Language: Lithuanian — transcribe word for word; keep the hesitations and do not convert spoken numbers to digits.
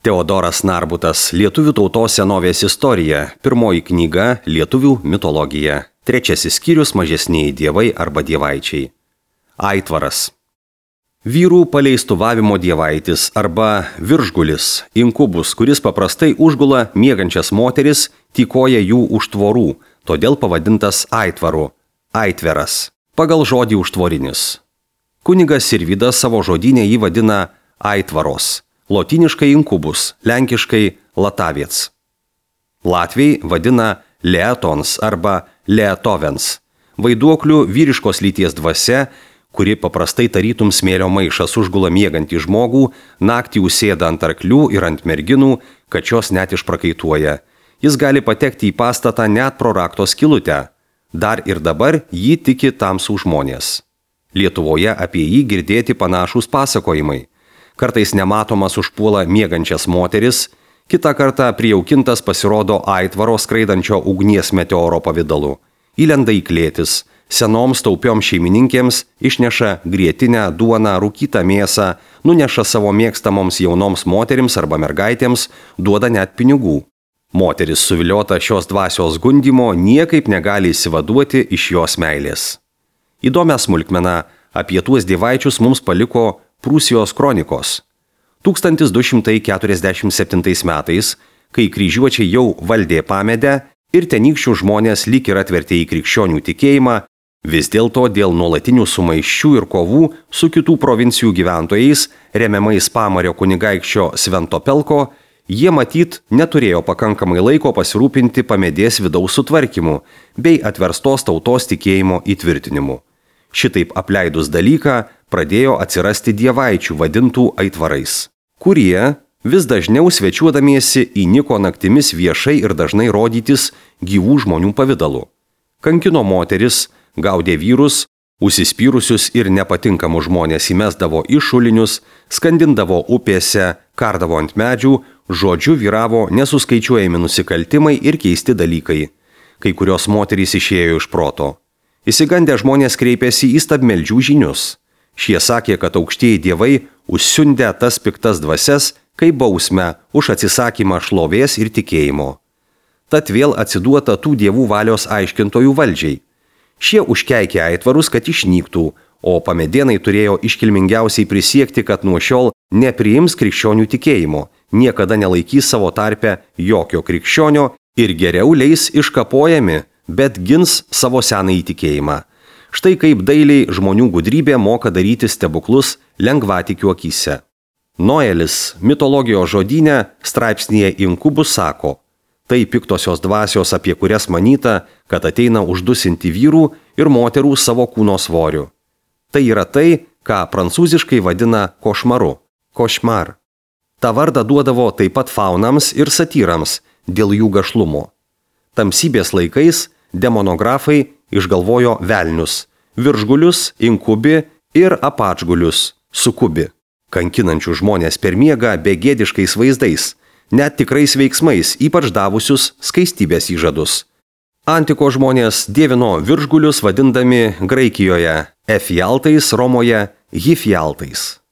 Teodoras Narbutas, Lietuvių tautos senovės istorija, pirmoji knyga Lietuvių mitologija, trečiasis skyrius mažesnieji dievai arba dievaičiai. Aitvaras. Vyrų paleistuvavimo dievaitis arba viržgulis, inkubus, kuris paprastai užgula miegančias moteris, tykoja jų už tvorų, todėl pavadintas aitvaru, aitveras, pagal žodį užtvorinis. Kunigas Sirvydas savo žodynę jį vadina aitvaros, lotyniškai inkubus, lenkiškai lataviec. Latviai vadina leetons arba leetovens, vaiduoklių vyriškos lyties dvasia, kuri paprastai tarytum smėlio maišas užgula miegantį žmogų, naktį užsėda ant arklių ir ant merginų, kad šios net išprakaituoja. Jis gali patekti į pastatą net pro rakto skylutę. Dar ir dabar jį tiki tamsų žmonės. Lietuvoje apie jį girdėti panašūs pasakojimai. Kartais nematomas užpuola miegančias moteris, kitą kartą prijaukintas pasirodo aitvaro skraidančio ugnies meteoro pavidalu. Įlenda į klėtis, senoms taupioms šeimininkėms išneša grietinę, duoną, rūkytą mėsą, nuneša savo mėgstamoms jaunoms moterims arba mergaitėms, duoda net pinigų. Moteris suviliota šios dvasios gundymo niekaip negali išsivaduoti iš jos meilės. Įdomią smulkmeną apie tuos dievaičius mums paliko Prūsijos kronikos. tūkstantis du šimtai keturiasdešimt septintais metais, kai kryžiuočiai jau valdė Pamedę ir tenykščių žmonės lyg ir atvertė į krikščionių tikėjimą, vis dėlto dėl nuolatinių sumaiščių ir kovų su kitų provincijų gyventojais, remiamais Pamario kunigaikščio Sventopelko, jie matyt neturėjo pakankamai laiko pasirūpinti Pamedės vidaus sutvarkymu bei atverstos tautos tikėjimo įtvirtinimu. Šitaip apleidus dalyką pradėjo atsirasti dievaičių vadintų aitvarais, kurie vis dažniau svečiuodamiesi įniko naktimis viešai ir dažnai rodytis gyvų žmonių pavidalu. Kankino moteris, gaudė vyrus, užsispyrusius ir nepatinkamus žmonės įmesdavo į šulinius, skandindavo upėse, kardavo ant medžių, žodžiu vyravo nesuskaičiuojami nusikaltimai ir keisti dalykai. Kai kurios moterys išėjo iš proto. Įsigandę žmonės kreipėsi į stabmeldžių žinius. Šie sakė, kad aukštieji dievai užsiundė tas piktas dvasias kaip bausmę už atsisakymą šlovės ir tikėjimo. Tad vėl atsiduota tų dievų valios aiškintojų valdžiai. Šie užkeikė aitvarus, kad išnyktų, o pamedėnai turėjo iškilmingiausiai prisiekti, kad nuo šiol nepriims krikščionių tikėjimo, niekada nelaikys savo tarpe jokio krikščionio ir geriau leis iškapojami, bet gins savo senąjį tikėjimą. Štai kaip dailiai žmonių gudrybė moka daryti stebuklus lengvatikių akyse. Noelis mitologijos žodyne straipsnyje Inkubus sako, tai piktosios dvasios, apie kurias manyta, kad ateina uždusinti vyrų ir moterų savo kūno svoriu. Tai yra tai, ką prancūziškai vadina košmaru, košmar. Ta vardą duodavo taip pat faunams ir satyrams dėl jų gašlumo. Tamsybės laikais demonografai išgalvojo velnius, viržgulius, inkubi ir apačgulius, sukubi, kankinančių žmonės per miegą begėdiškais vaizdais, net tikrais veiksmais, ypač davusius skaistybės įžadus. Antiko žmonės dievino viržgulius vadindami Graikijoje efialtais, Romoje hifialtais.